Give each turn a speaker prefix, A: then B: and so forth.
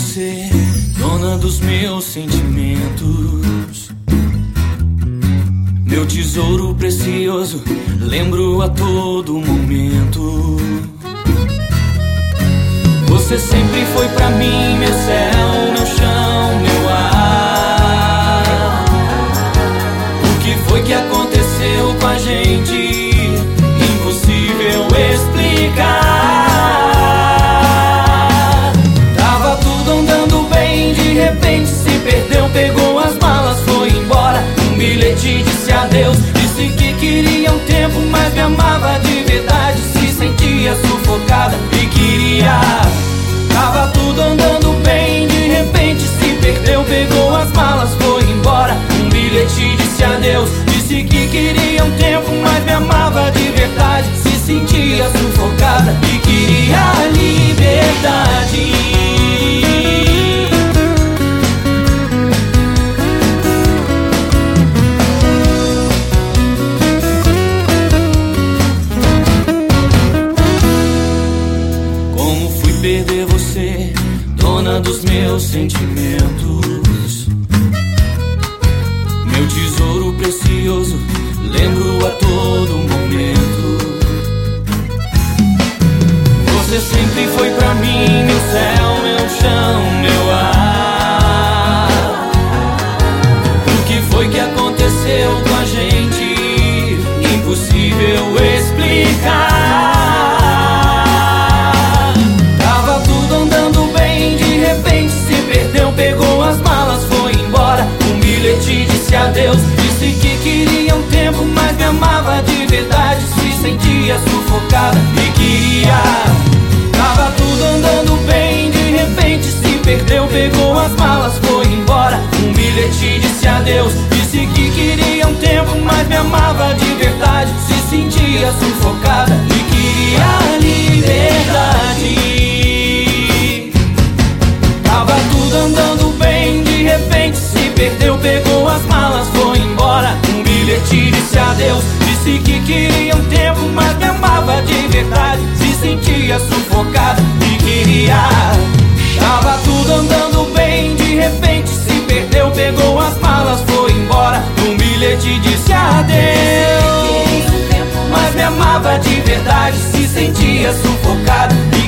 A: você, dona dos meus sentimentos, meu tesouro precioso, lembro a todo momento. Você sempre foi pra mim meu céu, meu chão, meu ar. O que foi que aconteceu com a gente? Impossível explicar. Tava tudo andando bem, de repente se perdeu, pegou as malas, foi embora. Um bilhete disse adeus, disse que queria um tempo, mas me amava de verdade. Se sentia sufocada e queria. Tava tudo andando bem, de repente se perdeu, pegou as malas, foi embora. Um bilhete disse adeus, disse que queria um tempo, mas me amava de verdade. Se sentia sufocada e queria liberdade. Como fui perder você, dona dos meus sentimentos, meu tesouro precioso, lembro a todo momento. Você sempre foi pra mim meu céu, meu chão, meu ar. O que foi que aconteceu com a gente? Impossível explicar. Tava tudo andando bem, de repente se perdeu, pegou as malas, foi embora. Um bilhete disse adeus, disse que queria um tempo, mas me amava de verdade. Se sentia sufocada e queria. Tava tudo andando bem, de repente se perdeu, pegou as malas, foi embora. Um bilhete disse adeus, disse que queria um tempo, mas me amava de verdade. Se sentia sufocada e queria liberdade. Tava tudo andando bem, de repente se perdeu, pegou as malas, foi embora. Um bilhete disse adeus, disse que queria um tempo, mas me amava de verdade. Se sentia sufocada e queria. Tava tudo andando bem, de repente se perdeu, pegou as malas, foi embora. Um bilhete disse adeus, mas me amava de verdade. Se sentia sufocada